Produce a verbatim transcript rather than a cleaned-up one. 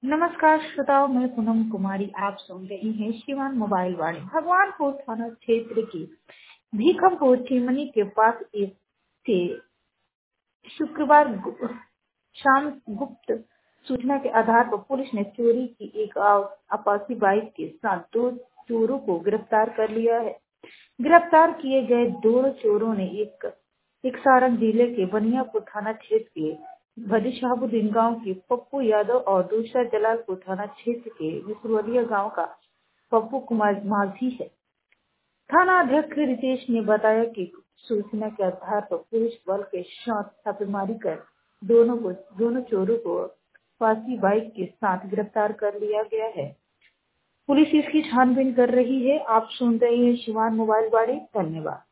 नमस्कार श्रोताओं, मैं पूनम कुमारी। आप सुन रही हैं शिवान मोबाइल वाणी। भगवानपुर थाना क्षेत्र की भीखमपुर चिमनी के पास एक से शुक्रवार गु- शाम गुप्त सूचना के आधार पर पुलिस ने चोरी की एक आपासी बाइक के साथ दो चोरों को गिरफ्तार कर लिया है। गिरफ्तार किए गए दोनों चोरों ने एक एक सारण जिले के बनियापुर थाना क्षेत्र के भजी गांव के पप्पू यादव और दूसरा जलालपुर थाना क्षेत्र के विसुवलिया गांव का पप्पू कुमार माझी है। थाना अध्यक्ष रितेश ने बताया कि सूचना के आधार पर पुलिस बल के साथ छापेमारी कर दोनों को दोनों चोरों को फांसी बाइक के साथ गिरफ्तार कर लिया गया है। पुलिस इसकी छानबीन कर रही है। आप सुन रहे हैं शिवान मोबाइल वाणी। धन्यवाद।